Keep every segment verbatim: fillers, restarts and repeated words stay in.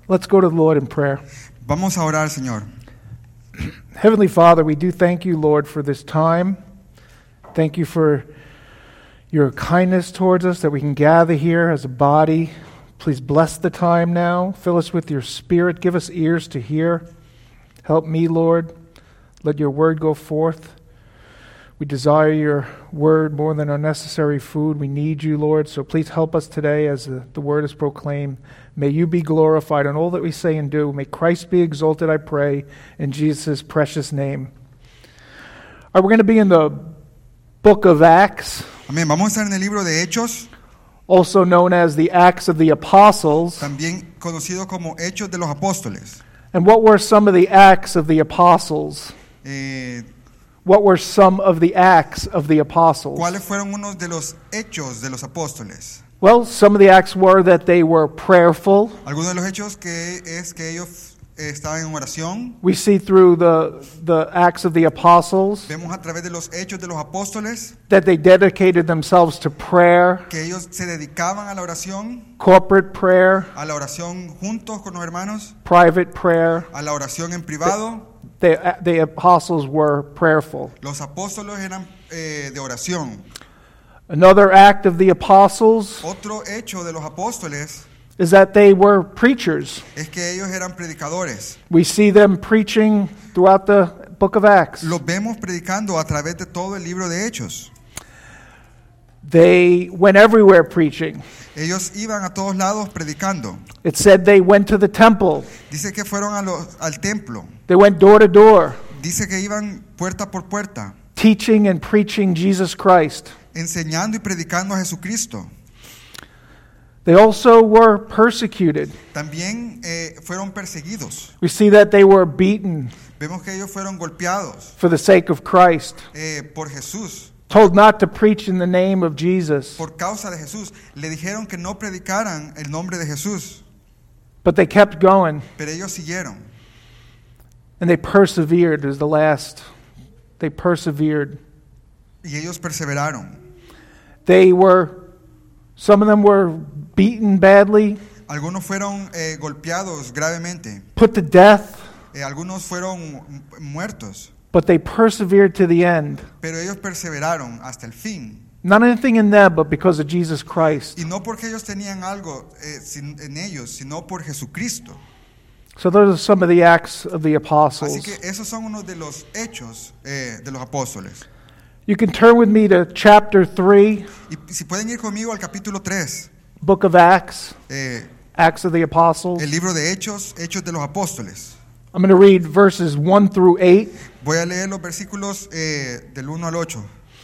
Let's go to the Lord in prayer. Vamos a orar, Señor. Heavenly Father, we do thank you, Lord, for this time. Thank you for your kindness towards us, that we can gather here as a body. Please bless the time now. Fill us with your Spirit. Give us ears to hear. Help me, Lord. Let your word go forth. We desire your word more than our necessary food. We need you, Lord. So please help us today as the, the word is proclaimed. May you be glorified in all that we say and do. May Christ be exalted, I pray, in Jesus' precious name. All right, we're going to be in the book of Acts. Amén. Vamos a estar en el libro de Hechos, Also known as the Acts of the Apostles. también conocido como Hechos de los Apóstoles. And what were some of the Acts of the Apostles? Eh, What were some of the Acts of the Apostles? ¿Cuáles fueron unos de los hechos de los apóstoles? Well, some of the Acts were that they were prayerful. Algunos de los hechos que es que ellos eh, estaban en oración. We see through the, the Acts of the Apostles Vemos a través de los hechos de los apóstoles that they dedicated themselves to prayer, que ellos se dedicaban a la oración, corporate prayer, a la oración juntos con los hermanos, private prayer. a la oración en privado. The, the apostles were prayerful. Los apóstoles eran eh, de oración. Another act of the apostles Otro hecho de los apóstoles is that they were preachers. es que ellos eran predicadores. We see them preaching throughout the book of Acts. Los vemos predicando a través de todo el libro de Hechos. They went everywhere preaching. Ellos iban a todos lados predicando. It said they went to the temple. Dice que fueron a los, al templo. They went door to door, Dice que iban puerta por puerta, teaching and preaching Jesus Christ. enseñando y predicando a Jesucristo. They also were persecuted. También eh, fueron perseguidos. We see that they were beaten Vemos que ellos fueron golpeados for the sake of Christ, eh, por Jesús, told not to preach in the name of Jesus. por causa de Jesús. Le dijeron que no predicaran el nombre de Jesús, But they kept going, pero ellos siguieron. and they persevered as the last. They persevered. Y ellos perseveraron. They were, some of them were beaten badly, Algunos fueron eh, golpeados gravemente. put to death, Eh, algunos fueron muertos. but they persevered to the end. Pero ellos perseveraron hasta el fin. Not anything in them, but because of Jesus Christ. Y no porque ellos tenían algo eh, sin, en ellos, sino por Jesucristo. So those are some of the acts of the Así apostles. que esos son unos de los hechos eh, de los apóstoles. You can turn with me to chapter three, Y si pueden ir conmigo al capítulo tres, book of Acts, eh, Acts of the Apostles. el libro de Hechos, Hechos de los Apóstoles. I'm going to read verses one through eight. Voy a leer los versículos eh, del uno al ocho.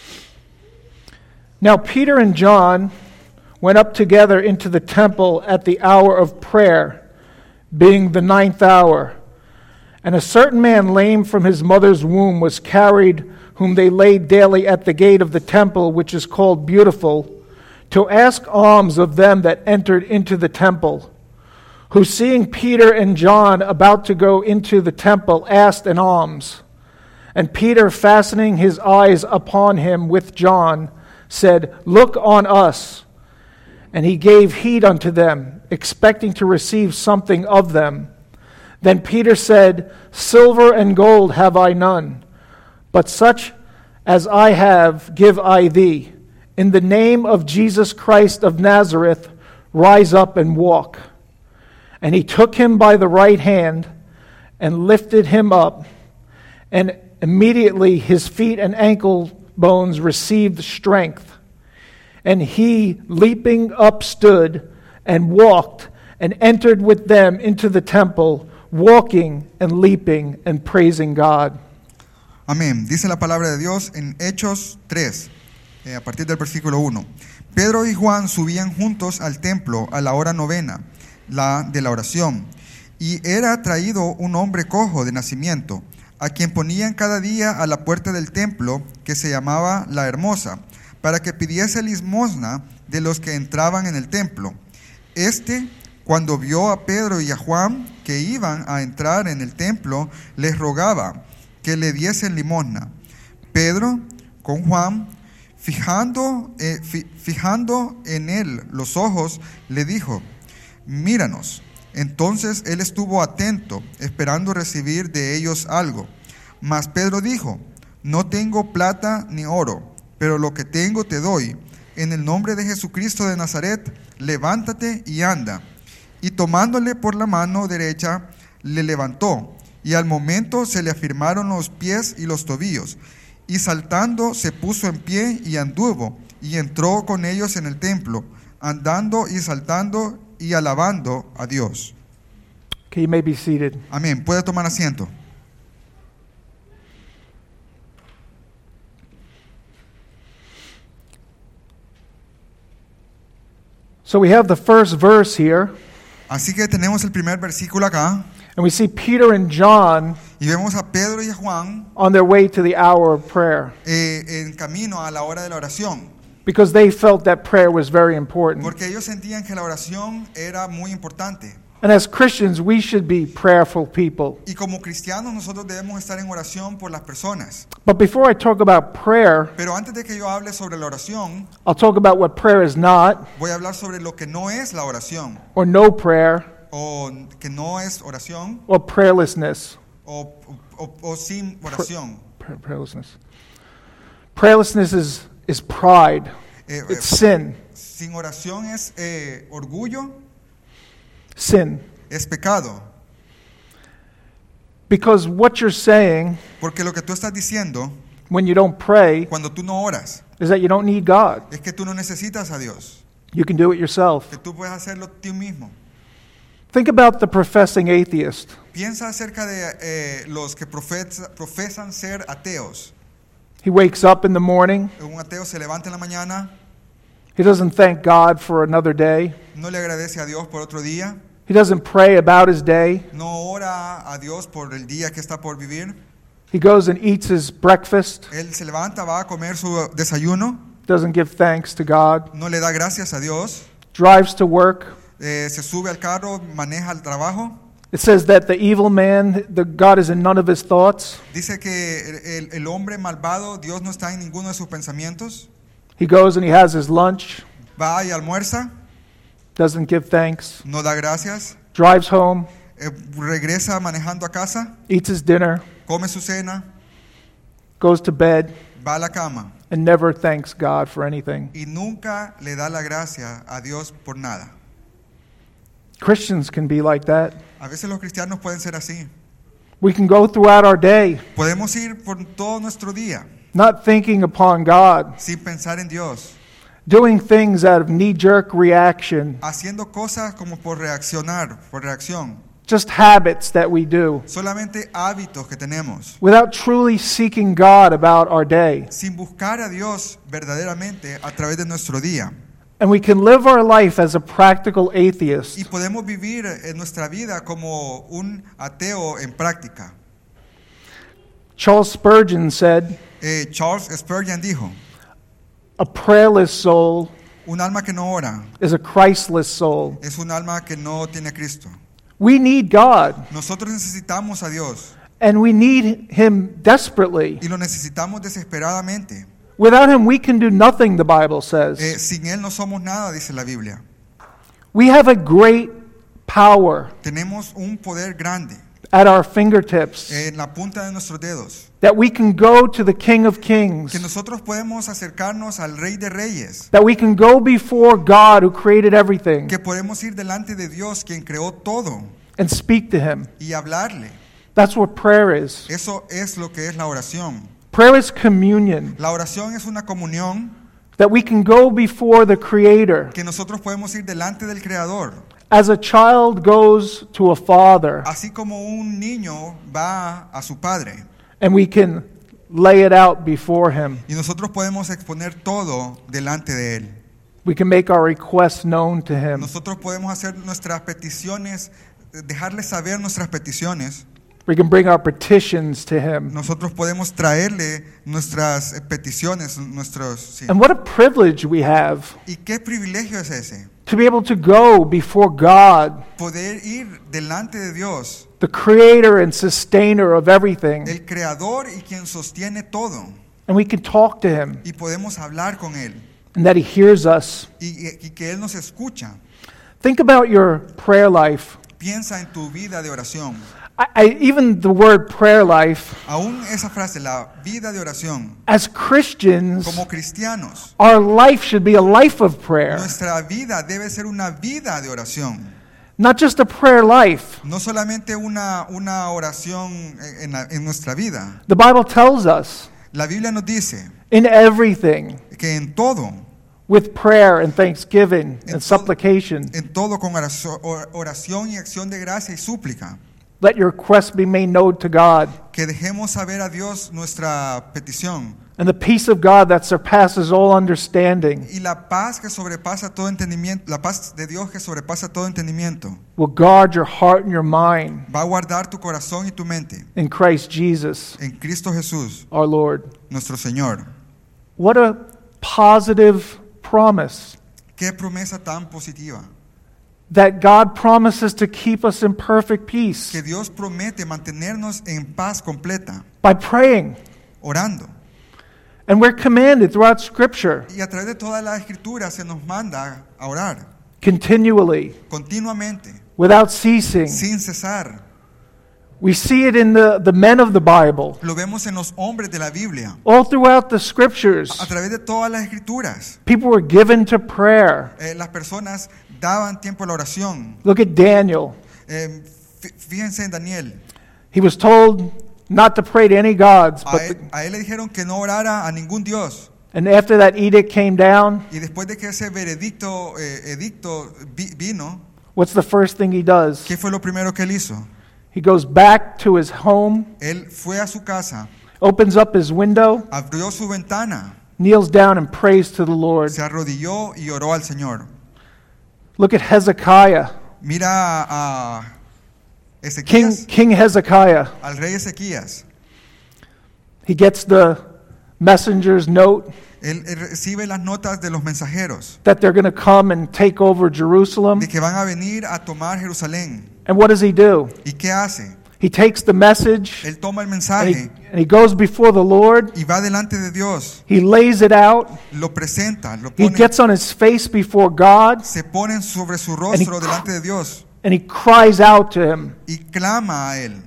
Now Peter and John went up together into the temple at the hour of prayer, being the ninth hour. And a certain man lame from his mother's womb was carried, whom they laid daily at the gate of the temple, which is called Beautiful, to ask alms of them that entered into the temple, who seeing Peter and John about to go into the temple asked an alms. And Peter, fastening his eyes upon him with John, said, Look on us. And he gave heed unto them, expecting to receive something of them. Then Peter said, Silver and gold have I none, but such as I have give I thee. In the name of Jesus Christ of Nazareth, rise up and walk. And he took him by the right hand and lifted him up, and immediately his feet and ankle bones received strength. And he, leaping up, stood and walked and entered with them into the temple, walking and leaping and praising God. Amén. Dice la palabra de Dios en Hechos tres, eh, a partir del versículo uno. Pedro y Juan subían juntos al templo a la hora novena, la de la oración, y era traído un hombre cojo de nacimiento, a quien ponían cada día a la puerta del templo, que se llamaba La Hermosa, para que pidiese limosna de los que entraban en el templo. Este, cuando vio a Pedro y a Juan que iban a entrar en el templo, les rogaba que le diesen limosna. Pedro, con Juan, fijando, eh, fi, fijando en él los ojos, le dijo: Míranos. Entonces él estuvo atento, esperando recibir de ellos algo. Mas Pedro dijo: no tengo plata ni oro, pero lo que tengo te doy. En el nombre de Jesucristo de Nazaret, levántate y anda. Y tomándole por la mano derecha, le levantó, y al momento se le afirmaron los pies y los tobillos. Y saltando se puso en pie y anduvo, y entró con ellos en el templo, andando y saltando y alabando a Dios. Okay, you may be seated. Amén. Puede tomar asiento. So we have the first verse here, Así que tenemos el primer versículo acá, and we see Peter and John y vemos a Pedro y a Juan on their way to the hour of prayer eh, en camino a la hora de la oración, because they felt that prayer was very important. porque ellos sentían que la oración era muy importante. And as Christians, we should be prayerful people. Y como cristianos nosotros debemos estar en oración por las personas. But before I talk about prayer, Pero antes de que yo hable sobre la oración, I'll talk about what prayer is not, voy a hablar sobre lo que no es la oración, or no prayer, o que no es oración, or prayerlessness. o, o, o sin oración. Pray- prayerlessness. Prayerlessness is, is pride. Eh, eh, It's sin. sin oración es eh, orgullo, Sin. es pecado. Because what you're saying Porque lo que tú estás diciendo when you don't pray cuando tú no oras is that you don't need God. es que tú no necesitas a Dios, You can do it yourself. que tú puedes hacerlo tú mismo. Think about the professing atheist. Piensa acerca de eh, los que profesa- profesan ser ateos. He wakes up in the morning. Un ateo se levanta en la mañana, He doesn't thank God for another day. no le agradece a Dios por otro día, He doesn't pray about his day. no ora a Dios por el día que está por vivir. He goes and eats his breakfast. Él se levanta, va a comer su desayuno, Doesn't give thanks to God. no le da gracias a Dios, Drives to work. eh, se sube al carro, maneja el trabajo. It says that the evil man, the God is in none of his thoughts. Dice que el, el hombre malvado, Dios no está en ninguno de sus pensamientos. He goes and he has his lunch. Va y almuerza, Doesn't give thanks. no da gracias, Drives home. eh, regresa manejando a casa, Eats his dinner. come su cena, Goes to bed. va a la cama And never thanks God for anything. y nunca le da la gracia a Dios por nada. Christians can be like that. A veces los cristianos pueden ser así. We can go throughout our day Podemos ir por todo nuestro día not thinking upon God, sin pensar en Dios, doing things out of knee-jerk reaction, haciendo cosas como por reaccionar, por reacción, just habits that we do, solamente hábitos que tenemos, without truly seeking God about our day. sin buscar a Dios verdaderamente a través de nuestro día. And we can live our life as a practical Y atheist. podemos vivir en nuestra vida como un ateo en práctica. Charles Spurgeon said, Eh, Charles Spurgeon dijo, a prayerless soul un alma que no ora is a Christless soul. es un alma que no tiene a Cristo. We need God, Nosotros necesitamos a Dios and we need Him desperately. y lo necesitamos desesperadamente. Without Him, we can do nothing, the Bible Eh, says. sin Él no somos nada, dice la Biblia. We have a great power Tenemos un poder grande at our fingertips en la punta de nuestros dedos, that we can go to the King of Kings, que nosotros podemos acercarnos al Rey de Reyes, that we can go before God who created everything que podemos ir delante de Dios, quien creó todo, and speak to Him. y hablarle. That's what prayer is. Eso es lo que es la oración. Prayer is communion, La oración es una comunión that we can go before the Creator que nosotros podemos ir delante del Creador, as a child goes to a father, así como un niño va a su padre, and we can lay it out before Him. y nosotros podemos exponer todo delante de Él. We can make our requests known to Him. Nosotros podemos hacer nuestras peticiones, dejarle saber nuestras peticiones. We can bring our petitions to Him. Nosotros podemos traerle nuestras eh, peticiones, nuestros... sí. And what a privilege we have ¿Y qué privilegio es ese? to be able to go before God, Poder ir delante de Dios, the creator and sustainer of everything, el Creador y quien sostiene todo, and we can talk to Him, y podemos hablar con Él, and that He hears us. y, y- y que Él nos escucha. Think about your prayer life. piensa en tu vida de oración. I, I, even the word prayer life, Aún esa frase, la vida de oración. as Christians, Como cristianos, our life should be a life of prayer. nuestra vida debe ser una vida de oración. Not just a prayer life. No solamente una, una oración en, en la- en nuestra vida. The Bible tells us La Biblia nos dice in everything, que en todo, with prayer and thanksgiving En and todo- supplication, en todo con oración, oración y acción de gracia y súplica, let your requests be made known to God. que dejemos saber a Dios nuestra petición. And the peace of God that surpasses all understanding Y la paz que sobrepasa todo entendimiento, la paz de Dios que sobrepasa todo entendimiento, will guard your heart and your mind va a guardar tu corazón y tu mente in Christ Jesus, en Cristo Jesús, our Lord. nuestro Señor. What a positive promise Qué promesa tan positiva. that God promises to keep us in perfect peace Que Dios promete mantenernos en paz completa, by praying. orando. And we're commanded throughout Scripture Y a través de toda la escritura se nos manda a orar continually, continuamente, without ceasing. sin cesar. We see it in the, the men of the Bible, Lo vemos en los hombres de la Biblia, all throughout the Scriptures. a través de todas las escrituras. People were given to prayer. Eh, las personas daban tiempo a la oración. Look at Daniel. Eh, fí- fíjense en Daniel. He was told not to pray to any gods, A but él, a él le dijeron que no orara a ningún Dios. and after that edict came down, Y después de que ese veredicto, eh, edicto vi- vino, what's the first thing he does? ¿qué fue lo primero que él hizo? He goes back to his home, Él fue a su casa, opens up his window, abrió su ventana, kneels down and prays to the Lord. se arrodilló y oró al Señor. Look at Hezekiah, Mira a King, Ezequías, King Hezekiah. al rey Ezequías. He gets the messenger's note Él, él recibe las notas de los mensajeros that they're going to come and take over Jerusalem. de que van a venir a tomar Jerusalén. And what does he do? ¿Y qué hace? He takes the message Él toma el and he, mensaje and he goes before the Lord. y va delante de Dios, He lays it out. lo presenta, lo He pone, gets on his face before God se pone sobre su he- rostro delante de Dios and he cries out to him. y clama a él.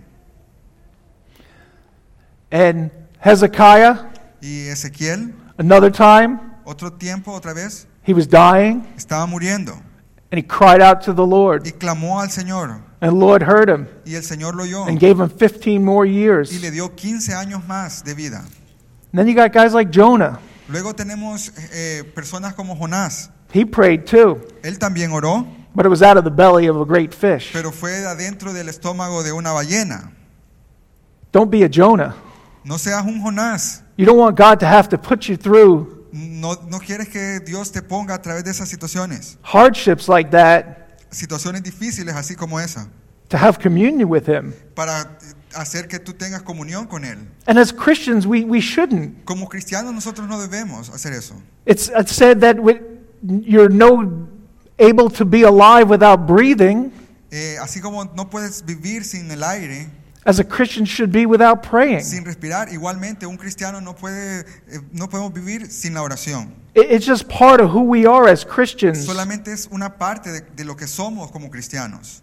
And Hezekiah, Y Ezequiel, another time, otro tiempo, otra vez, he was dying estaba muriendo and he cried out to the Lord. y clamó al Señor And the Lord heard him y el Señor lo oyó and gave him fifteen more y years. le dio quince años más de vida. And then you got guys like Jonah. Luego tenemos eh, personas como Jonás. He prayed too, Él también oró, but it was out of the belly of a great fish. pero fue adentro del estómago de una ballena. Don't be a Jonah. No seas un Jonás. You don't want God to have to put you through No, no quieres que Dios te ponga a través de esas situaciones. hardships like that Situaciones difíciles así como esa. to have communion with Him. Para hacer que tú tengas comunión con Él. And as Christians, we, we shouldn't. Como cristianos nosotros no debemos hacer eso. It's, it's said that with, you're no able to be alive without breathing. Eh, así como no puedes vivir sin el aire, As a Christian should be without praying. sin respirar, igualmente un cristiano no puede, eh, no podemos vivir sin la oración. It- It's just part of who we are as Christians. Solamente es una parte de, de lo que somos como cristianos.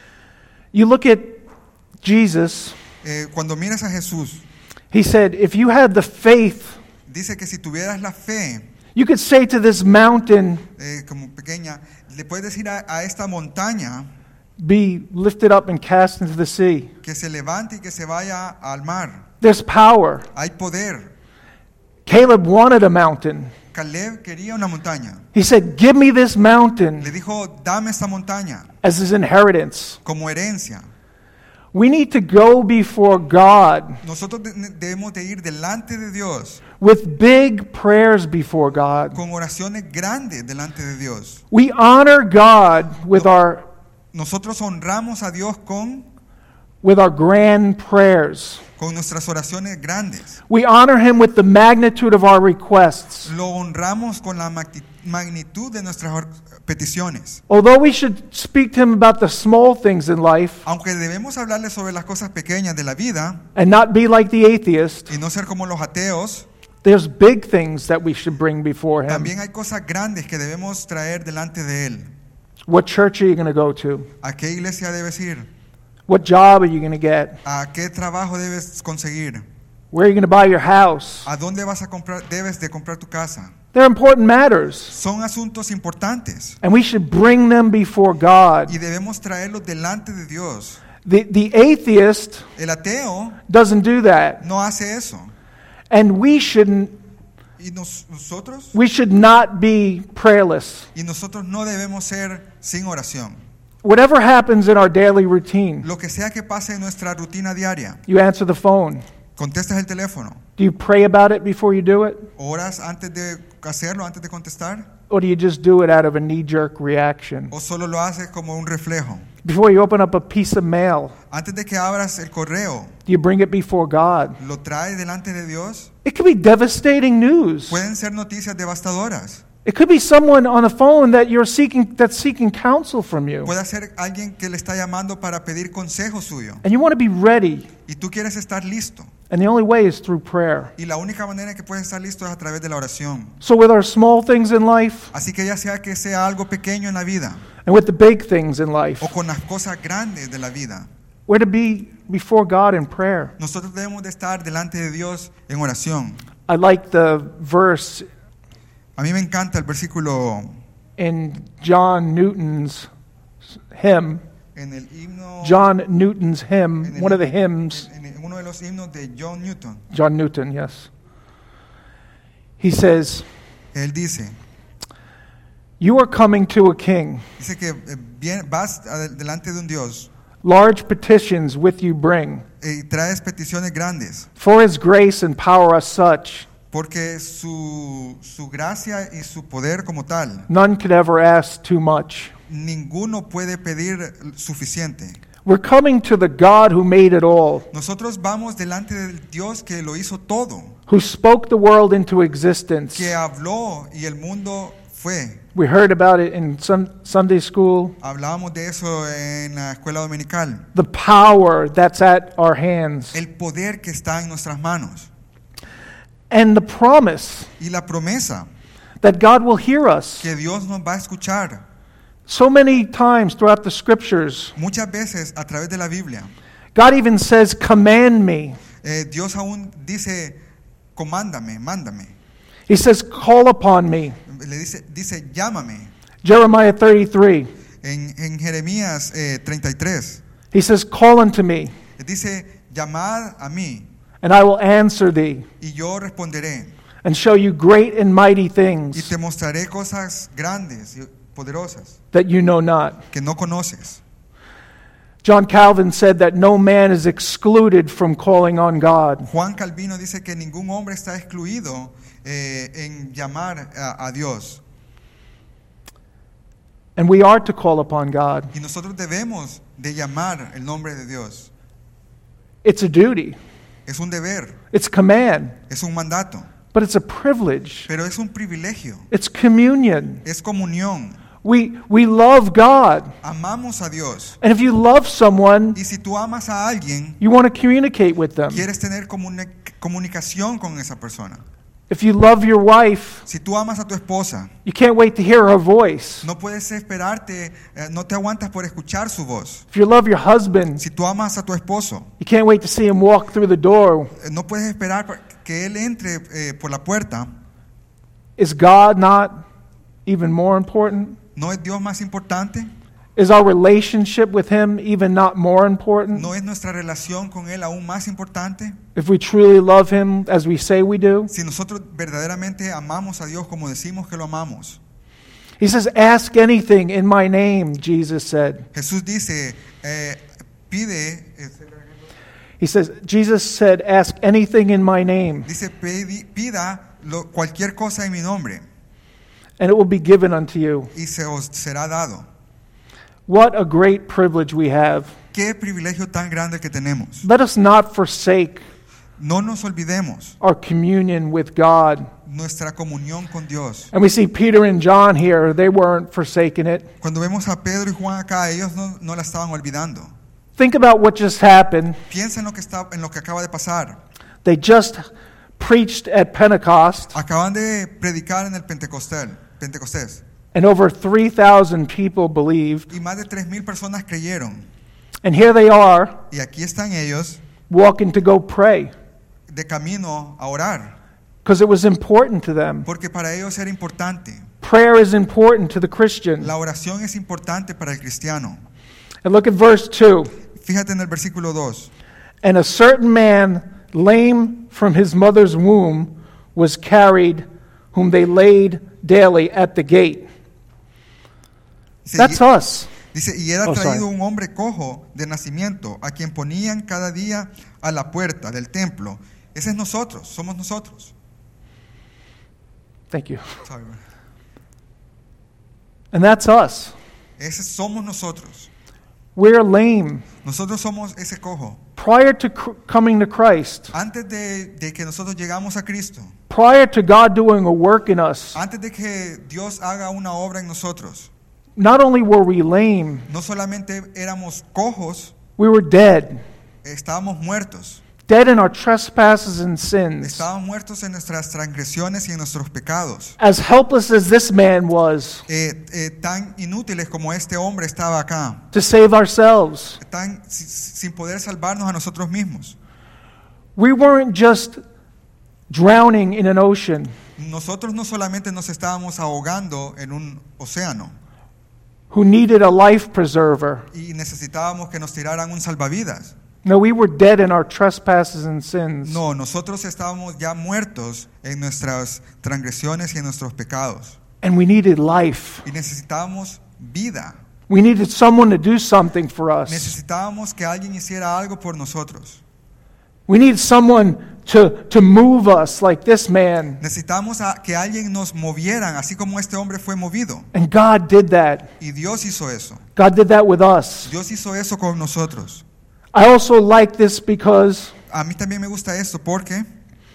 You look at Jesus, Eh, cuando miras a Jesús, He said, if you had the faith, dice que si tuvieras la fe, you could say to this mountain, eh, como pequeña, le puedes decir a, a esta montaña be lifted up and cast into the sea. que se levante y que se vaya al mar. There's power. Hay poder. Caleb wanted a mountain. Caleb quería una montaña. He said, give me this Le mountain dijo, dame esta montaña as his inheritance. como herencia. We need to go before God Nosotros de- debemos de ir delante de Dios with big prayers before God. con oraciones grandes delante de Dios. We honor God with our Nosotros honramos a Dios con, with our grand prayers. con nuestras oraciones grandes. We honor him with the magnitude of our requests. Lo honramos con la magni- magnitud de nuestras or- peticiones. Although we should speak to him about the small things in life Aunque debemos hablarle sobre las cosas pequeñas de la vida and not be like the atheist, y no ser como los ateos, there's big things that we should bring before him. también hay cosas grandes que debemos traer delante de Él. What church are you going to go to? ¿A qué iglesia debes ir? What job are you going to get? ¿A qué trabajo debes conseguir? Where are you going to buy your house? ¿A dónde vas a comprar, debes de comprar tu casa? They're important matters. Son asuntos importantes And we should bring them before God. y debemos traerlos delante de Dios. The, the atheist El ateo doesn't do that. no hace eso. And we shouldn't, Y nos- nosotros we should not be prayerless. y nosotros no debemos ser sin oración. Whatever happens in our daily routine, Lo que sea que pase en nuestra rutina diaria, you answer the phone. contestas el teléfono, Do you pray about it before you do it? oras antes de hacerlo, antes de contestar, Or do you just do it out of a knee-jerk reaction? o solo lo haces como un reflejo. Before you open up a piece of mail, Antes de que abras el correo, do you bring it before God? lo traes delante de Dios. It could be devastating news. Pueden ser noticias devastadoras. It could be someone on the phone that you're seeking that's seeking counsel from you. Puede ser alguien que le está llamando para pedir consejo suyo. And you want to be ready. Y tú quieres estar listo. And the only way is through prayer. Y la única manera en que puedes estar listo es a través de la oración. So with our small things in life Así que ya sea que sea algo pequeño en la vida and with the big things in life, o con las cosas grandes de la vida, we're to be before God in prayer. nosotros debemos de estar delante de Dios en oración. I like the verse A mí me encanta el versículo in John Newton's hymn, en el himno, John Newton's hymn, en, el- one of the hymns, en- en uno de los himnos de John Newton. John Newton, yes. He says, Él dice, "You are coming to a king. dice que eh, bien- vas adel- delante de un Dios Large petitions with you bring. y traes peticiones grandes, For his grace and power are such, porque su, su gracia y su poder como tal, none could ever ask too much. ninguno puede pedir suficiente. We're coming to the God who made it all, Nosotros vamos delante del Dios que lo hizo todo, who spoke the world into existence. que habló y el mundo fue. We heard about it in sun, Sunday school. Hablábamos de eso en la escuela dominical. The power that's at our hands. El poder que está en nuestras manos And the promise y la promesa that God will hear us. que Dios nos va a escuchar. So many times throughout the scriptures, Muchas veces a través de la Biblia, God even says, command me. eh, Dios aún dice, comándame, mándame. He says, call upon me. Le dice, dice llámame. Jeremiah thirty-three. En, en Jeremías eh, treinta y tres, He says, call unto me, dice, llamad a mí and I will answer thee, y yo responderé and show you great and mighty y things te mostraré cosas grandes y poderosas that you know not. que no conoces. John Calvin said that no man is excluded from calling on God. Juan Calvino dice que ningún hombre está excluido eh, en llamar a, a Dios. And we are to call upon God. Y nosotros debemos de llamar el nombre de Dios. It's a duty. Es un deber, It's command. es un mandato, But it's a privilege. pero es un privilegio, It's communion. es comunión. We, we love God. Amamos a Dios. And if you love someone, Y si tú amas a alguien, you want to communicate with them. quieres tener comuni- comunicación con esa persona. If you love your wife, Si tú amas a tu esposa, you can't wait to hear her voice. no puedes esperarte, eh, no te aguantas por escuchar su voz. If you love your husband, Si tú amas a tu esposo, you can't wait to see him walk through the door. eh, no puedes esperar por- que él entre eh, por la puerta. Is God not even more important? ¿No es Dios más importante? Is our relationship with him even not more important? ¿No es nuestra relación con él aún más importante? If we truly love him as we say we do? Si nosotros verdaderamente amamos a Dios como decimos que lo amamos. He says, ask anything in my name, Jesus said. Jesús dice, eh, pide, eh, He says, Jesus said, ask anything in my name, dice, pedi- pida lo- cualquier cosa en mi nombre and it will be given unto you. y se os será dado. What a great privilege we have. Qué privilegio tan grande que tenemos. Let us not forsake No nos olvidemos our communion with God. nuestra comunión con Dios. And we see Peter and John here, they weren't forsaking it. Cuando vemos a Pedro y Juan acá, ellos no, no la estaban olvidando. Think about what just happened. Piensa en lo que está, en lo que acaba de pasar. They just preached at Pentecost, Acaban de predicar en el Pentecostés, Pentecostés, And over three thousand people believed. y más de tres mil personas creyeron. And here they are, Y aquí están ellos walking to go pray, de camino a orar, because it was important to them. porque para ellos era importante. Prayer is important to the Christian. La oración es importante para el cristiano. And look at verse two. Fíjate en el versículo dos. And a certain man, lame from his mother's womb, was carried, whom they laid daily at the gate. Dice, That's y, us. dice, y era Oh, sorry. traído un hombre cojo de nacimiento, a quien ponían cada día a la puerta del templo. Ese es nosotros, somos nosotros. Thank you. Sorry. And that's us. Ese somos nosotros. We're lame. Nosotros somos ese cojo. Prior to cr- coming to Christ, Antes de, de que nosotros llegamos a Cristo, prior to God doing a work in us, antes de que Dios haga una obra en nosotros, not only were we lame, no solamente éramos cojos, we were dead. estábamos muertos. Dead in our trespasses and sins. Estábamos muertos en nuestras transgresiones y en nuestros pecados. As helpless as this man was Eh, eh, tan inútiles como este hombre estaba acá, to save ourselves. tan si- sin poder salvarnos a nosotros mismos. We weren't just drowning in an ocean. Nosotros no solamente nos estábamos ahogando en un océano Who needed a life preserver. y necesitábamos que nos tiraran un salvavidas. No, we were dead in our trespasses and sins. No, nosotros estábamos ya muertos en nuestras transgresiones y en nuestros pecados. And we needed life. Y necesitábamos vida. We needed someone to do something for us. Necesitábamos que alguien hiciera algo por nosotros. We needed someone to, to move us like this man. Necesitamos a que alguien nos movieran, así como este hombre fue movido. And God did that. Y Dios hizo eso. God did that with us. Dios hizo eso con nosotros. I also like this because A mí también me gusta esto porque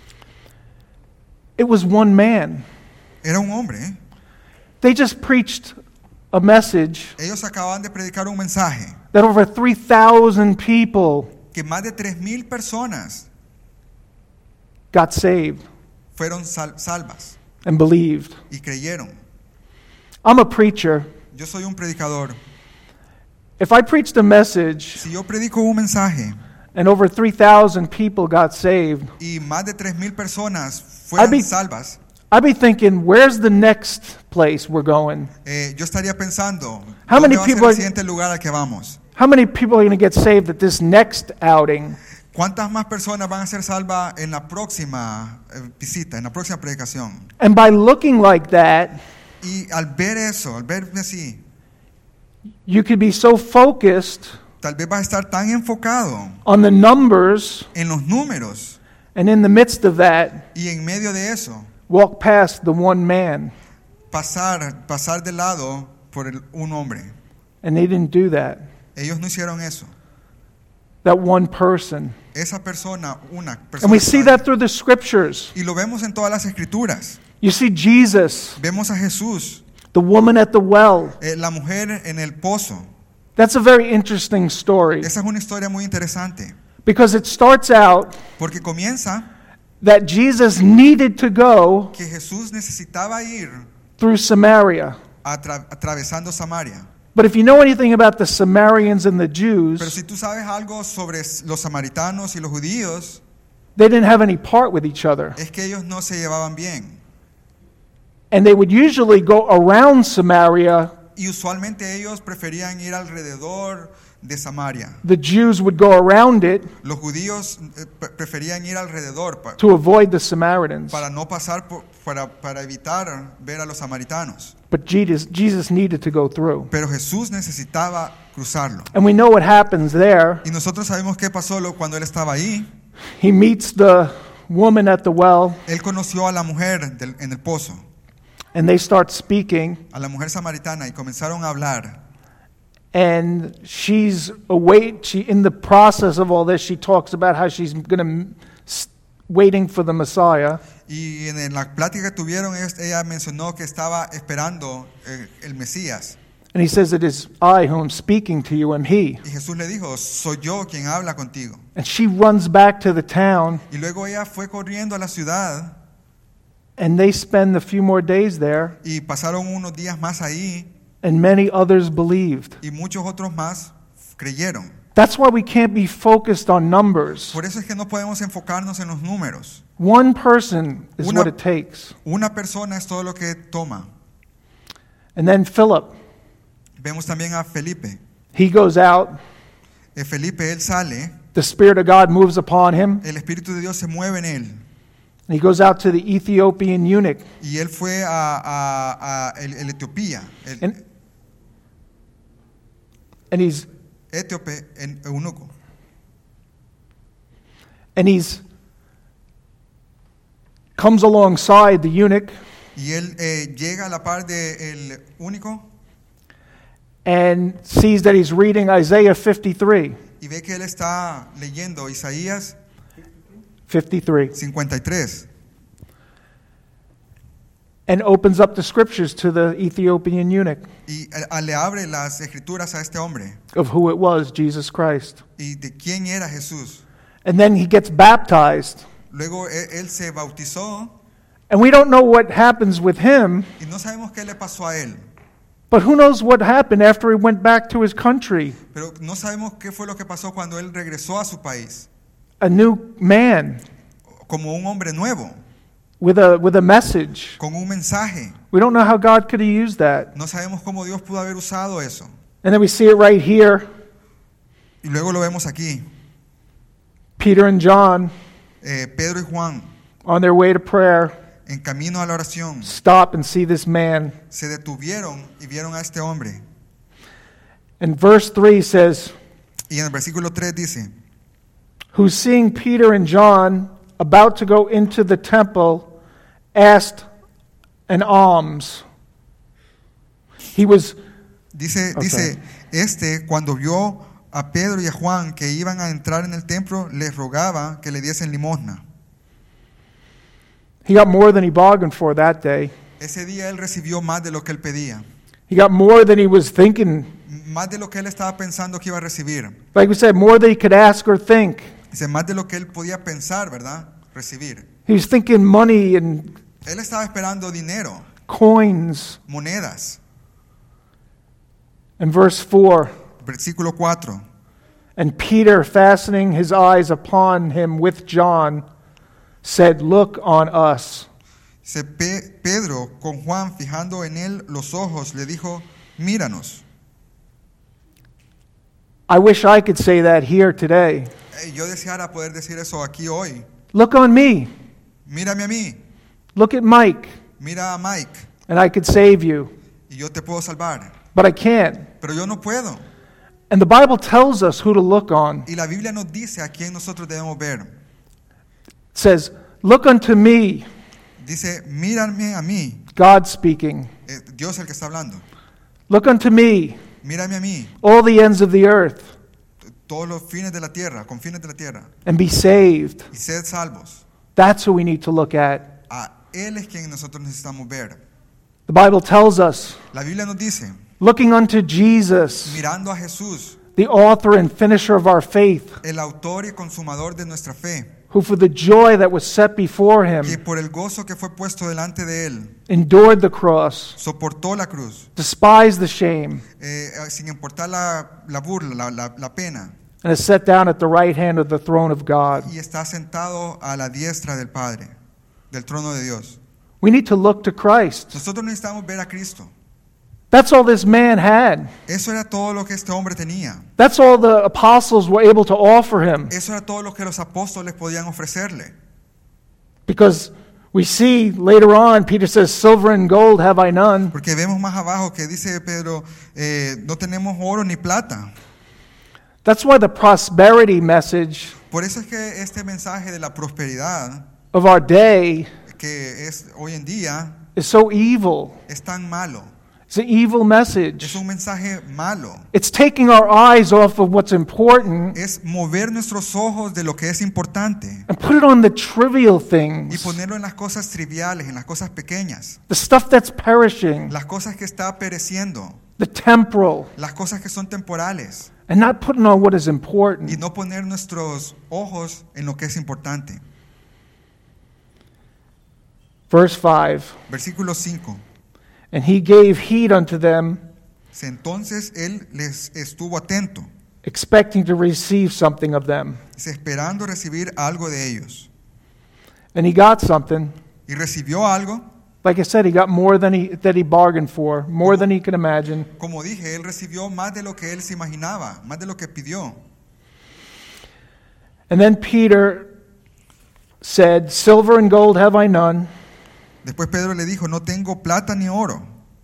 it was one man. era un hombre. ¿eh? They just preached a message Ellos acaban de predicar un mensaje that over three thousand people que más de tres mil personas got saved fueron sal- salvas and believed. y creyeron. I'm a preacher. Yo soy un predicador. If I preached a message Si yo predico un mensaje and over three thousand people got saved, y más de tres mil personas I'd fueron be- salvas, I'd be thinking, where's the next place we're going? eh, yo estaría pensando, How ¿dónde many va a ser people el are- siguiente lugar al que vamos? How many people are going to get saved at this next outing? ¿Cuántas más personas van a ser salvas en la próxima eh, visita, en la próxima predicación? And by looking like that, Y al ver eso, al verme así, you could be so focused tal vez vas a estar tan enfocado on the numbers, en los números and in the midst of that, y en medio de eso, walk past the one man. pasar, pasar de lado por el- un hombre. And they didn't do that. Ellos no hicieron eso. That one person. Esa persona, una persona. And we see salva. that through the scriptures. Y lo vemos en todas las escrituras. You see Jesus, Vemos a Jesús, the woman at the well. eh, la mujer en el pozo. That's a very interesting story Esa es una historia muy interesante. because it starts out Porque comienza that Jesus needed to go que Jesús necesitaba ir through Samaria. atra- atravesando Samaria. But if you know anything about the Samaritans and the Pero Jews, si tú sabes algo sobre los samaritanos y los judíos, they didn't have any part with each other. es que ellos no se llevaban bien. And they would usually go around Samaria. Y usualmente ellos preferían ir alrededor de Samaria. The Jews would go around it Los judíos eh, pre- preferían ir alrededor pa- to avoid the Samaritans. para no pasar por, para, para evitar ver a los samaritanos. But Jesus, Jesus needed to go through. Pero Jesús necesitaba cruzarlo. And we know what happens there. Y nosotros sabemos qué pasó lo- cuando él estaba ahí. He meets the woman at the well, Él conoció a la mujer del- en el pozo, and they start speaking. a la mujer samaritana, y comenzaron a hablar. And she's await. She in the process of all this, she talks about how she's going to waiting for the Messiah. Y en la plática que tuvieron, es- ella mencionó que estaba esperando eh, el Mesías. And he says, "It is I who am speaking to you, am he." Y Jesús le dijo, soy yo quien habla contigo. And she runs back to the town, Y luego ella fue corriendo a la ciudad And they spend a few more days there, y pasaron unos días más ahí and many others believed. y muchos otros más creyeron. That's why we can't be focused on numbers. Por eso es que no podemos enfocarnos en los números. One person is Una- what it takes. Una persona es todo lo que toma. And then Philip, Vemos también a Felipe. he goes out. Eh, Felipe, él sale, The Spirit of God moves upon him. el Espíritu de Dios se mueve en él. And he goes out to the Ethiopian eunuch. Y él fue a, a, a el, el Etiopía, el And, and he's etíope, en eunuco. and he's comes alongside the eunuch Y él eh, llega a la par del único and sees that he's reading Isaiah fifty-three. y ve que él está leyendo Isaías fifty-three. cincuenta y tres. And opens up the scriptures to the Ethiopian eunuch Y a- le abre las escrituras a este hombre of who it was, Jesus Christ. y de quién era Jesús. And then he gets baptized. Luego él, él se bautizó And we don't know what happens with him, y no sabemos qué le pasó a él. but who knows what happened after he went back to his country? Pero no sabemos qué fue lo que pasó cuando él regresó a su país. A new man Como un hombre nuevo, with a with a message. con un mensaje. We don't know how God could have used that. No sabemos cómo Dios pudo haber usado eso. And then we see it right here. Y luego lo vemos aquí. Peter and John, Eh, Pedro y Juan, on their way to prayer, en camino a la oración, stop and see this man. se detuvieron y vieron a este hombre. And verse three says, Y en el versículo tres dice, who seeing Peter and John about to go into the temple, asked an alms. He was, dice, Okay. dice, este cuando vio a Pedro y a Juan que iban a entrar en el templo, les rogaba que le diesen limosna. he got more than he bargained for that day. Ese día él recibió más de lo que él pedía, He got more than he was thinking. más de lo que él estaba pensando que iba a recibir. Like we said, more than he could ask or think. Dice, más de lo que él podía pensar, ¿verdad? Recibir. He was thinking money and Él estaba esperando dinero, coins. monedas. And verse four, Versículo cuatro. and Peter, fastening his eyes upon him with John, said, look on us. Dice, Pe- Pedro, con Juan fijando en él los ojos, le dijo, míranos. I wish I could say that here today. Eh, Yo deseara poder decir eso aquí hoy. Look on me. Mírame a mí, Look at Mike. mira a Mike, And I could save you. y yo te puedo salvar. But I can't. Pero yo no puedo. And the Bible tells us who to look on. Y la Biblia nos dice a quién nosotros debemos ver. It says, look unto me, Dice, mírame a mí. God speaking. Eh, Dios es el que está hablando. Look unto me, Mírame a mí, all the ends of the earth, todos los fines de la tierra, con fines de la tierra, and be saved. y sed salvos. That's who we need to look at. A Él es quien nosotros necesitamos ver. The Bible tells us, La Biblia nos dice, looking unto Jesus, mirando a Jesús, the author and finisher of our faith, el autor y consumador de nuestra fe, who for the joy that was set before him que por el gozo que fue puesto delante de él, endured the cross, soportó la cruz, despised the shame, eh, sin importar la, la burla, la, la, la pena, and is set down at the right hand of the throne of God. y está sentado a la diestra del Padre, del trono de Dios. We need to look to Christ. Nosotros necesitamos ver a Cristo. That's all this man had. Eso era todo lo que este hombre tenía. That's all the apostles were able to offer him. Eso era todo lo que los apóstoles podían ofrecerle. Because we see later on, Peter says, silver and gold have I none. Porque vemos más abajo que dice Pedro, eh, no tenemos oro ni plata. That's why the prosperity message Por eso es que este mensaje de la prosperidad, of our day que es hoy en día, is so evil. es tan malo. It's an evil Es message. un mensaje malo. It's taking our eyes off of what's important Es mover nuestros ojos de lo que es importante and put it on the trivial y things, ponerlo en las cosas triviales, en las cosas pequeñas, the stuff that's perishing, las cosas que está pereciendo, the temporal, las cosas que son temporales, and not putting on what is y important. no poner nuestros ojos en lo que es importante. Verse five. Versículo cinco. And he gave heed unto them, Entonces él les estuvo atento, expecting to receive something of them. esperando recibir algo de ellos. And he got something. Y recibió algo. Like I said, he got more than he, that he bargained for, more than he could imagine. Como dije, él recibió más de lo que él se imaginaba, más de lo que pidió. And then Peter said, Silver and gold have I none, Después Pedro le dijo, no tengo plata ni oro,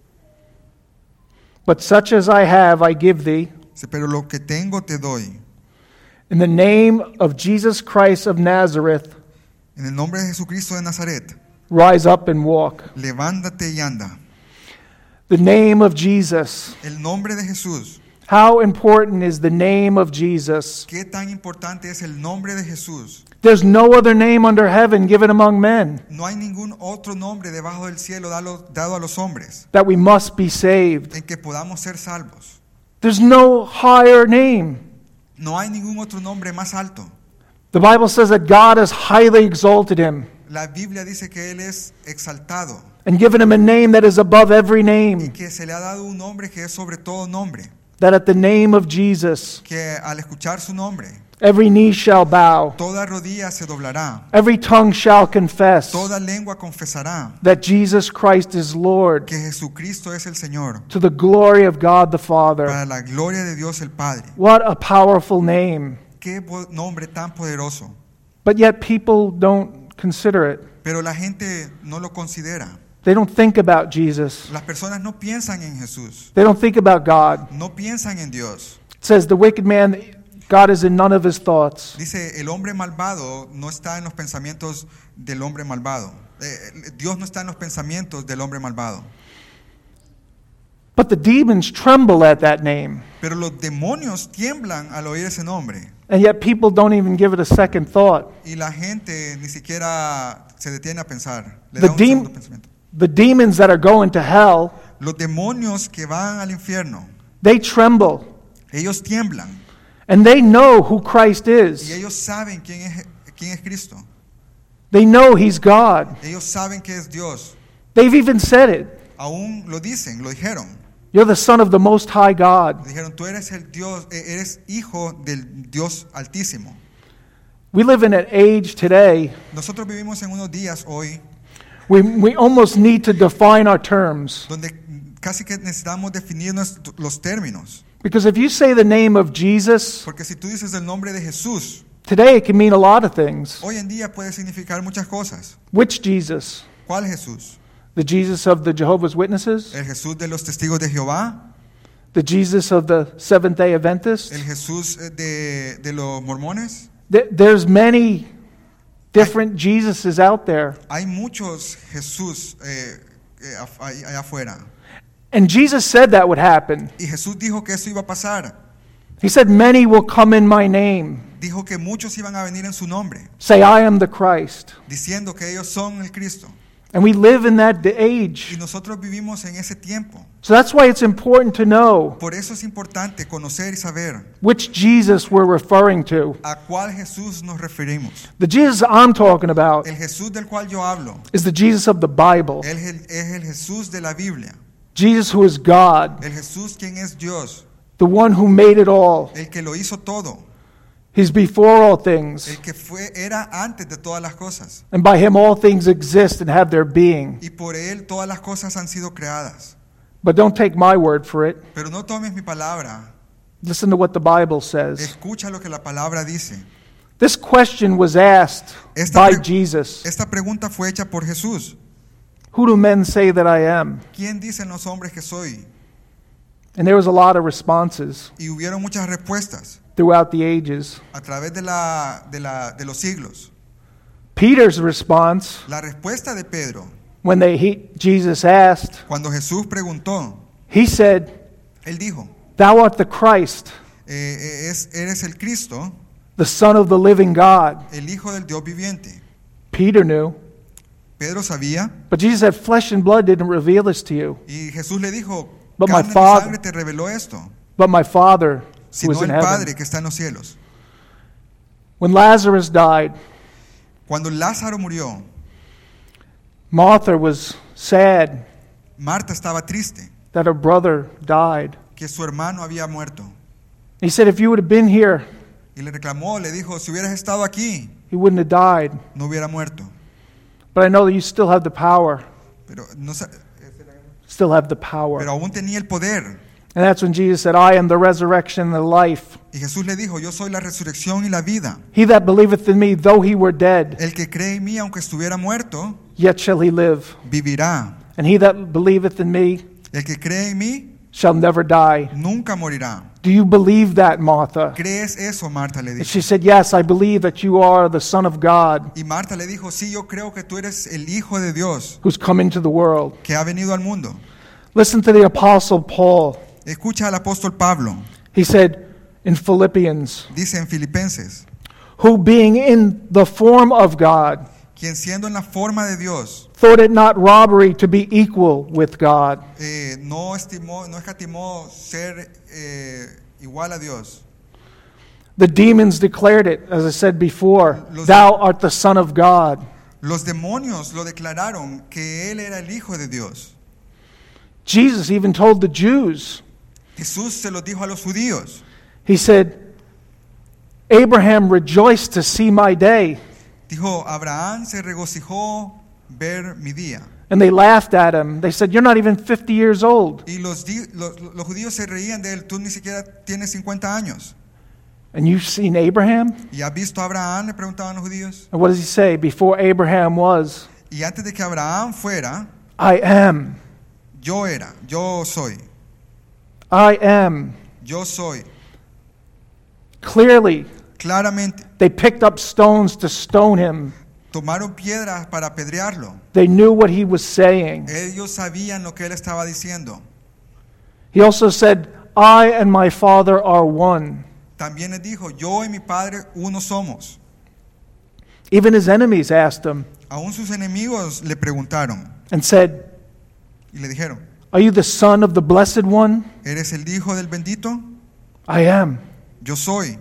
but such as I have I give thee. pero lo que tengo te doy. In the name of Jesus Christ of Nazareth, En el nombre de Jesucristo de Nazaret, rise up and walk. levántate y anda. The name of Jesus. El nombre de Jesús. How important is the name of Jesus? ¿Qué tan importante es el nombre de Jesús? There's no other name under heaven given among men No hay ningún otro nombre debajo del cielo dado, dado a los hombres that we must be saved. en que podamos ser salvos. There's no higher name. No hay ningún otro nombre más alto. The Bible says that God has highly exalted him La Biblia dice que Él es exaltado and given him a name that is above every y name, que se le ha dado un nombre que es sobre todo nombre. that at the name of Jesus Que al escuchar su nombre, every knee shall bow, toda rodilla se doblará, every tongue shall confess toda lengua confesará that Jesus Christ is Lord, que Jesucristo es el Señor, to the glory of God the Father. para la gloria de Dios el Padre. What a powerful name. Qué po- nombre tan poderoso. But yet people don't consider it. Pero la gente no lo considera. They don't think about Jesus. Las personas no piensan en Jesús, They don't think about God. no piensan en Dios. It says the wicked man, God is in none of his thoughts. Dice, el hombre malvado no está en los pensamientos del hombre malvado. Eh, Dios no está en los pensamientos del hombre malvado. But the demons tremble at that name. Pero los demonios tiemblan al oír ese nombre. And yet people don't even give it a second thought. Y la gente ni siquiera se detiene a pensar. Le The da un dem- segundo pensamiento. The demons that are going to hell, Los demonios que van al infierno, they tremble. ellos tiemblan. And they know who Christ Y is. ellos saben quién es, quién es Cristo. They know he's God. Ellos saben que es Dios. They've even said it. Aún lo dicen, lo dijeron. You're the son of the Most High God. Dijeron, tú eres el Dios, eh, eres hijo del Dios Altísimo. We live in an age today, Nosotros vivimos en unos días hoy we, we almost need to define our terms. donde casi que necesitamos definir nuestro- los términos. Because if you say the name of Jesus, Porque si tú dices el nombre de Jesús, today it can mean a lot of things. hoy en día puede significar muchas cosas. Which Jesus? ¿Cuál Jesús? The Jesus of the Jehovah's Witnesses? ¿El Jesús de los testigos de Jehová? The Jesus of the Seventh-day Adventists? ¿El Jesús eh, de, de los mormones? Th- There's many different Jesuses out there. Hay muchos Jesús eh, eh, af- ahí- allá afuera. And Jesus said that would happen. Y Jesús dijo que eso iba a pasar. He said, many will come in my name, Dijo que muchos iban a venir en su nombre, say, I am the Christ. diciendo que ellos son el Cristo. And we live in that d- Y age. nosotros vivimos en ese tiempo. So that's why it's important to know Por eso es importante conocer y saber which Jesus we're referring to. a cuál Jesús nos referimos. The Jesus I'm talking about El Jesús del cual yo hablo is the Jesus of the Bible, él es el, es el Jesús de la Biblia. Jesus who is God, El Jesús quien es Dios, the one who made it all. el que lo hizo todo, He's before all things, el que fue era antes de todas las cosas. and by him all things exist and have their being. Y por él todas las cosas han sido creadas. But don't take my word for it. Pero no tomes mi palabra. Listen to what the Bible says. Escucha lo que la palabra dice. This question was asked Esta, by pre- Jesus. esta pregunta fue hecha por Jesús. Who do men say that I am? ¿Quién dicen los hombres que soy? And there was a lot of responses Y hubieron muchas respuestas throughout the ages. a través de, la, de, la, de los siglos. Peter's response, La respuesta de Pedro, when they he, Jesus asked, cuando Jesús preguntó, he said, él dijo, Thou art the Christ, eh, es, eres el Cristo, the Son of the living God. el Hijo del Dios viviente. Peter knew, Pedro sabía but Jesus said, Flesh and blood didn't reveal this to you, y Jesús le dijo, But my carne y Father- sangre te reveló esto, but my Father who sino is in el heaven. Padre que está en los cielos. When Lazarus died, Cuando Lázaro murió, Martha was sad Marta estaba triste that her brother died. que su hermano había muerto. He said, if you would have been here, Y le reclamó, le dijo, si hubieras estado aquí, he wouldn't have died. no hubiera muerto. But I know that you still have the power. Pero, no, sa- Still have the power. pero aún tenía el poder. And that's when Jesus said, I am the resurrection and the life. Y Jesús le dijo, yo soy la resurrección y la vida. He that believeth in me, though he were dead, El que cree en mí, aunque estuviera muerto, yet shall he live. vivirá. And he that believeth in me El que cree en mí, shall never die. nunca morirá. Do you believe that, Martha? ¿Crees eso? Marta le And dijo. she said, yes, I believe that you are the Son of God Y Marta le dijo, sí, yo creo que tú eres el Hijo de Dios who's come into the world. que ha venido al mundo. Listen to the Apostle Paul. Escucha al apóstol Pablo, He said in Philippians, dice en Filipenses, who being in the form of God, quien siendo en la forma de Dios, thought it not robbery to be equal with God, eh, no estimó, no escatimó ser eh, igual a Dios. the demons declared it, as I said before, Los- thou art the Son of God. Los demonios lo declararon que él era el Hijo de Dios. Jesus even told the Jews, Jesús se lo dijo a los judíos. he said, Abraham rejoiced to see my day. Dijo, Abraham se regocijó ver mi día. And they laughed at him. They said, you're not even fifty years old. Y los, di- los, los judíos se reían de él, tú ni siquiera tienes cincuenta años. And you've seen Abraham? ¿Y has visto a Abraham? Le preguntaban los judíos. And what does he say? Before Abraham was, Y antes de que Abraham fuera, I am. yo era, yo soy, I am. yo soy. Clearly, Claramente, they picked up stones to stone him. tomaron piedras para apedrearlo. They knew what he was saying. Ellos sabían lo que él estaba diciendo. He also said, I and my Father are one. También les dijo, yo y mi padre uno somos. Even his enemies asked him Aún sus enemigos le preguntaron and said, y le dijeron, are you the Son of the Blessed One? ¿eres el hijo del bendito? I am. Yo soy.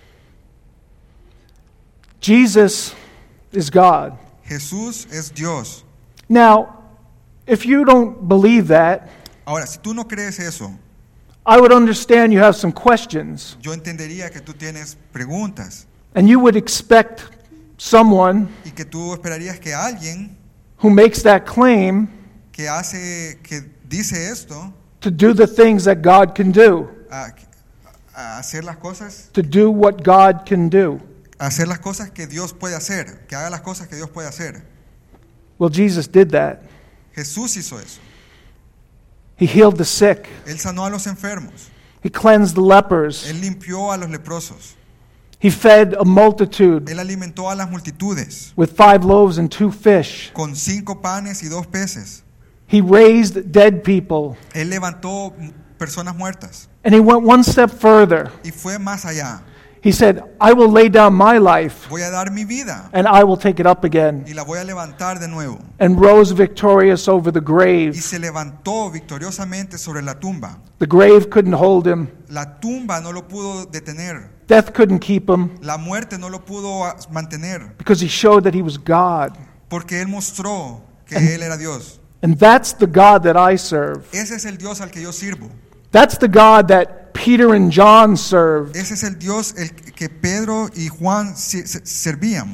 Jesus is God. Jesús es Dios. Now, if you don't believe that, Ahora, si tú no crees eso, I would understand you have some questions. yo entendería que tú tienes preguntas And you would expect someone y que tú esperarías que alguien who makes that claim que hace, que dice esto, to do the things that God can do, a, a hacer las cosas, to do what God can do. a hacer las cosas que Dios puede hacer, que haga las cosas que Dios puede hacer. Well, Jesus did that. Jesús hizo eso. He healed the sick. Él sanó a los enfermos. He cleansed the lepers. Él limpió a los leprosos. He fed a multitude Él alimentó a las multitudes with five loaves and two fish. con cinco panes y dos peces. He raised dead people. Él levantó personas muertas And he went one step further. y fue más allá. He said, I will lay down my life Voy a dar mi vida and I will take it up again. y la voy a levantar de nuevo. And rose victorious over the Y grave. se levantó victoriosamente sobre la tumba. The grave couldn't hold him. La tumba no lo pudo detener. Death couldn't keep him La muerte no lo pudo ah, mantener. because he showed that he was God. Porque Él mostró que And- Él era Dios. And that's the God that I serve. Ese es el Dios al que yo sirvo. That's the God that Peter and John served. Ese es el Dios el que Pedro y Juan si- se- servían.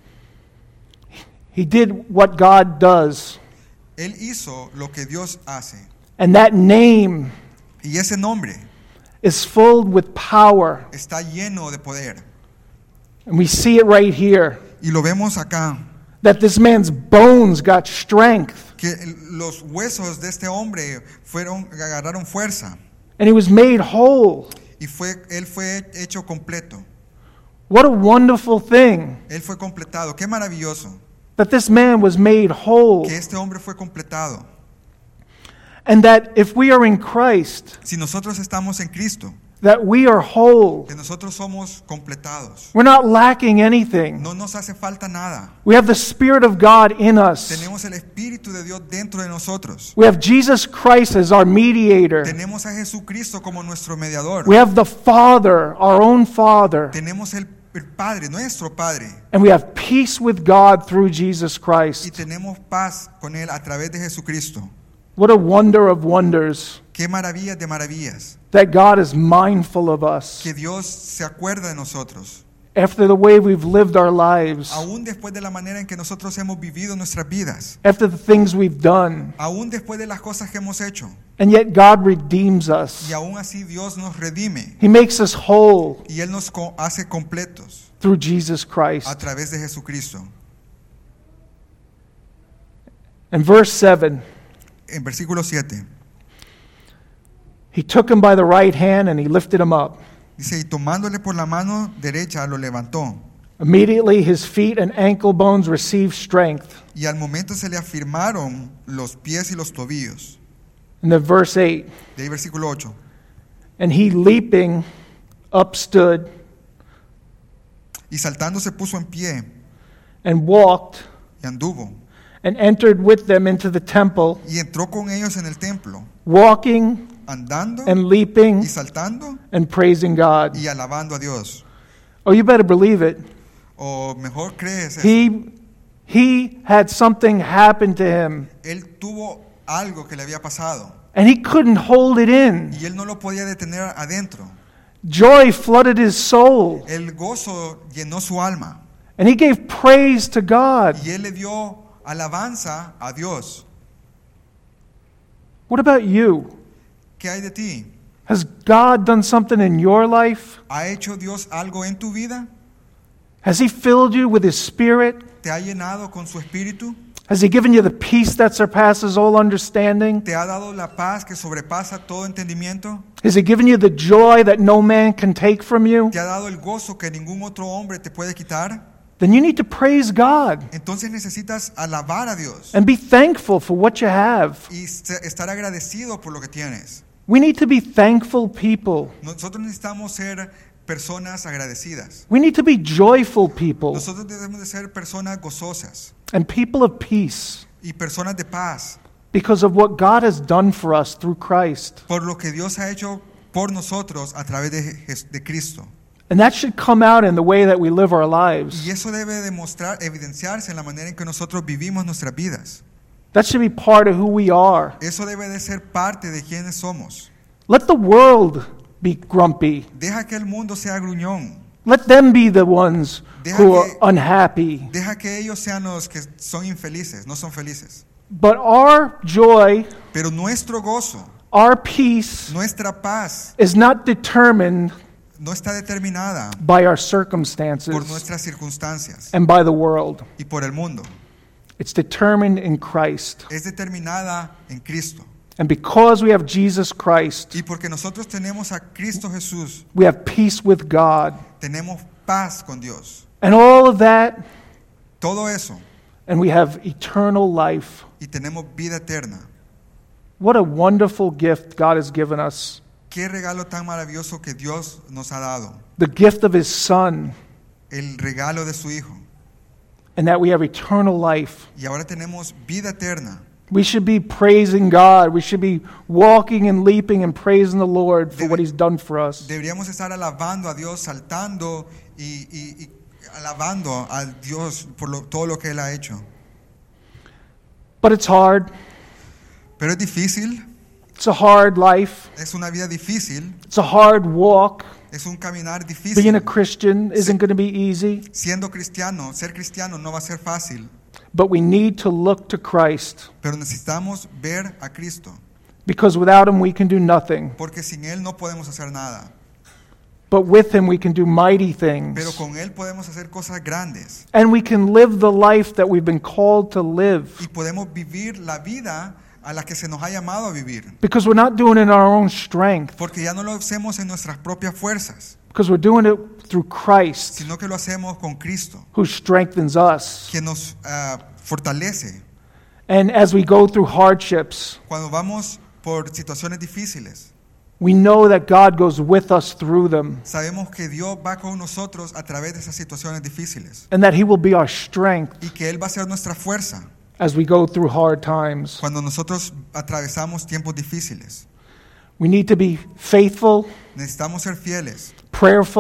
He did what God does. Él hizo lo que Dios hace. And that name Y ese nombre is filled with power. está lleno de poder. And we see it right here. Y lo vemos acá. That this man's bones got strength. Que los huesos de este hombre fueron, agarraron fuerza. And he was made whole. Y fue, él fue hecho completo. What a wonderful thing Él fue completado. Qué maravilloso that this man was made whole. que este hombre fue completado. And that if we are in Christ, Si nosotros estamos en Cristo, that we are whole. que nosotros somos completados. We're not lacking anything. No nos hace falta nada. We have the Spirit of God in us. Tenemos el Espíritu de Dios dentro de nosotros. We have Jesus Christ as our mediator. Tenemos a Jesucristo como nuestro mediador. We have the Father, our own Father. Tenemos el el Padre, nuestro Padre. And we have peace with God through Jesus Y Christ. tenemos paz con Él a través de Jesucristo. What a wonder of wonders Qué maravillas de maravillas. that God is mindful of us Que Dios se acuerda de nosotros. after the way we've lived our lives, Aún después de la manera en que nosotros hemos vivido nuestras vidas. after the things we've done. Aún después de las cosas que hemos hecho. And yet God redeems us. Y aún así Dios nos redime. He makes us whole Y Él nos co- hace completos through Jesus Christ. a través de Jesucristo. And verse seven, En versículo siete. he took him by the right hand and he lifted him up. Dice, y tomándole por la mano derecha lo levantó. Immediately his feet and ankle bones received strength. Y al momento se le afirmaron los pies y los tobillos. And then verse eight, De ahí versículo ocho. and he leaping up stood Y saltando se puso en pie and walked y anduvo. and entered with them into the temple, Y entró con ellos en el templo, walking andando and leaping y saltando and praising God. y alabando a Dios. Oh, you better believe it. O mejor crees eso. He, he had something happen to him, Él tuvo algo que le había pasado and he couldn't hold it in. y él no lo podía detener adentro. Joy flooded his soul, El gozo llenó su alma and he gave praise to God. y él le dio alabanza a Dios. What about you? ¿Qué hay de ti? Has God done something in your life? ¿Ha hecho Dios algo en tu vida? Has he filled you with his spirit? ¿Te ha llenado con su espíritu? Has he given you the peace that surpasses all understanding? ¿Te ha dado la paz que sobrepasa todo entendimiento? Has he given you the joy that no man can take from you? ¿Te ha dado el gozo que ningún otro hombre te puede quitar? Then you need to praise God Entonces necesitas alabar a Dios and be thankful for what you have. y se- estar agradecido por lo que tienes. We need to be thankful people. Nosotros necesitamos ser personas agradecidas. We need to be joyful people Nosotros debemos de ser personas gozosas and people of peace y personas de paz because of what God has done for us through Christ. por lo que Dios ha hecho por nosotros a través de, Jes- de Cristo. And that should come out in the way that we live our lives. Y eso debe demostrar, evidenciarse en la manera en que nosotros vivimos nuestras vidas. That should be part of who we are. Eso debe de ser parte de quienes somos. Let the world be grumpy. Deja que el mundo sea gruñón. Let them be the ones Deja who are que- unhappy. Deja que ellos sean los que son infelices, no son felices. But our joy, Pero nuestro gozo, our peace nuestra paz, is not determined no está determinada by our por circumstances nuestras circunstancias and by the world. y por el mundo. It's determined in Christ. Es determinada en Cristo. And because we have Jesus Christ, Y porque nosotros tenemos a Cristo Jesús, we have peace with God. tenemos paz con Dios. And all of that, Todo eso. and we have eternal life. Y tenemos vida eterna. What a wonderful gift God has given us. Qué regalo tan maravilloso que Dios nos ha dado. The gift of His Son, El regalo de su Hijo. and that we have eternal life. Y ahora tenemos vida eterna. We should be praising God. We should be walking and leaping and praising the Lord for what He's done for us. Deberíamos estar alabando a Dios, saltando y, y- y alabando a Dios por lo- todo lo que Él ha hecho. But it's hard. Pero es difícil, It's a hard life. es una vida difícil, It's a hard walk. es un caminar Being difícil. a Christian isn't going to be easy. Siendo cristiano, ser cristiano no va a ser fácil, But we need to look to Christ, pero necesitamos ver a Cristo, because without Him we can do nothing. porque sin Él no podemos hacer nada, But with Him we can do mighty pero things. con Él podemos hacer cosas grandes And we can live the life that we've been called to live, y podemos vivir la vida a la que se nos ha llamado a vivir, because we're not doing it in our own strength, porque ya no lo hacemos en nuestras propias fuerzas, because we're doing it through Christ, sino que lo hacemos con Cristo, who strengthens us. que nos ah, fortalece And as we go through hardships, cuando vamos por situaciones difíciles. we know that God goes with us through them, Sabemos que Dios va con nosotros a través de esas situaciones difíciles and that He will be our strength y que Él va a ser nuestra fuerza as we go through hard times. cuando nosotros atravesamos tiempos difíciles. We need to be faithful, Necesitamos ser fieles, prayerful,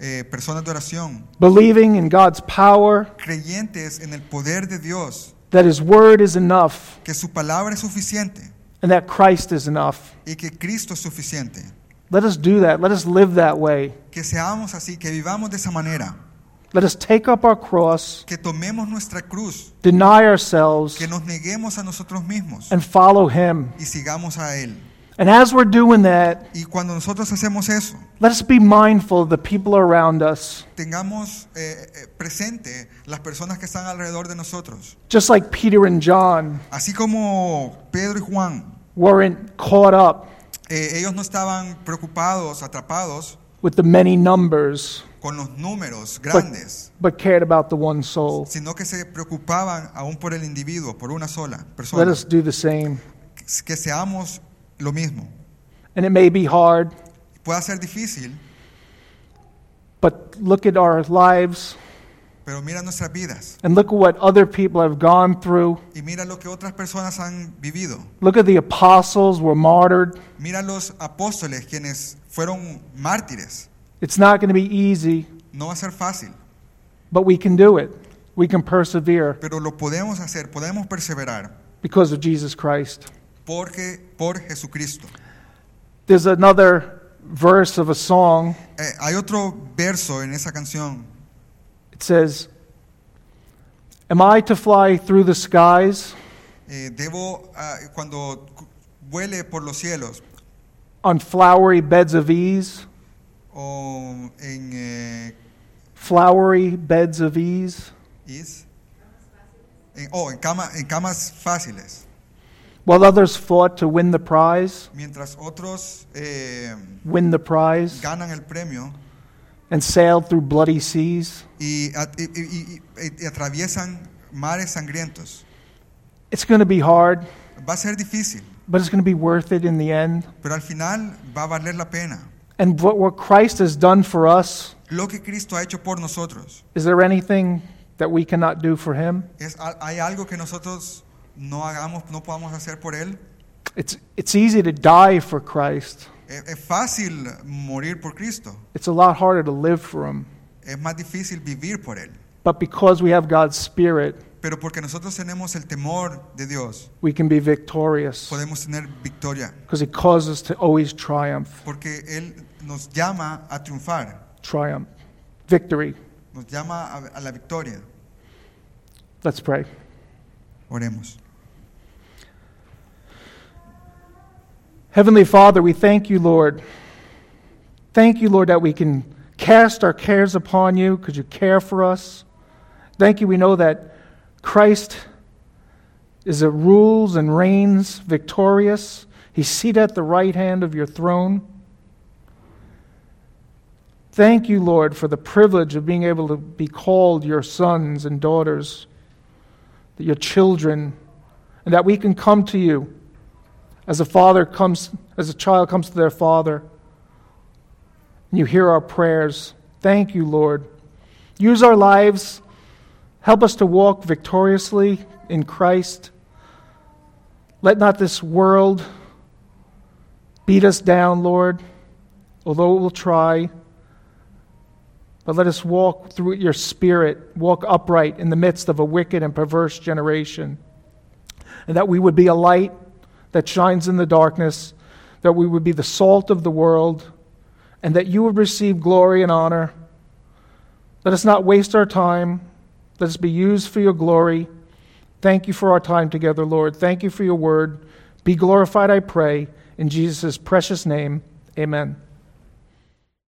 eh, personas de oración, believing in God's power, creyentes en el poder de Dios, that His Word is enough, que su palabra es suficiente and that Christ is enough. y que Cristo es suficiente. Let us do that. Let us live that way. Que seamos así, que vivamos de esa manera, Let us take up our cross, que tomemos nuestra cruz, deny ourselves, que nos neguemos a nosotros mismos and follow Him. y sigamos a Él. And as we're doing that, Y cuando nosotros hacemos eso, let us be mindful of the people around us. tengamos eh, eh, presente las personas que están alrededor de nosotros. Just like Peter and John Así como Pedro y Juan, weren't caught up eh, ellos no estaban preocupados, atrapados with the many numbers, con los números grandes, but cared about the one soul. sino que se preocupaban aún por el individuo, por una sola Let persona. us do the same. Que seamos lo mismo. And it may be hard, Puede ser difícil, but look at our lives pero mira nuestras vidas and look at what other people have gone through. y mira lo que otras personas han vivido. Look at the apostles were martyred. Mira los apóstoles quienes fueron mártires. It's not going to be easy, No va a ser fácil, but we can do it. We can persevere pero lo podemos hacer, podemos perseverar because of Jesus Christ. porque por Jesucristo. There's another verse of a song. Eh, hay otro verso en esa canción. It says, "Am I to fly through the skies Eh, debo, ah, cuando cu- vuele por los cielos on flowery beds of ease?" o en eh, Flowery beds of ease. is- en- oh, en, cama, en camas fáciles, While others fought to win the prize, mientras otros eh, win the prize, ganan el premio and sailed through bloody seas. y, a- y- y- y- y atraviesan mares sangrientos. It's going to be hard, Va a ser difícil, but it's going to be worth it in the end. pero al final va a valer la pena. And what, what Christ has done for us, Lo que Cristo ha hecho por nosotros, is there anything that we cannot do for Him? es, ¿hay algo que nosotros no hagamos, no podamos hacer por Él? It's, it's easy to die for Christ. Es, es fácil morir por Cristo, It's a lot harder to live for Him. es más difícil vivir por Él. But because we have God's Spirit, Pero porque nosotros tenemos el temor de Dios, we can be victorious podemos tener victoria, because He calls us to always triumph. porque Él nos llama a triunfar, Triumph. Victory. nos llama a, a la victoria. Let's pray. Oremos. Heavenly Father, we thank you, Lord. Thank you, Lord, that we can cast our cares upon you because you care for us. Thank you, we know that Christ is a rules and reigns victorious. He's seated at the right hand of your throne. Thank you, Lord, for the privilege of being able to be called your sons and daughters, that your children, and that we can come to you as a father comes, as a child comes to their father, and you hear our prayers. Thank you, Lord. Use our lives. Help us to walk victoriously in Christ. Let not this world beat us down, Lord, although it will try. But let us walk through your Spirit, walk upright in the midst of a wicked and perverse generation. And that we would be a light that shines in the darkness, that we would be the salt of the world, and that you would receive glory and honor. Let us not waste our time. Let us be used for your glory. Thank you for our time together, Lord. Thank you for your word. Be glorified, I pray. In Jesus' precious name, amen.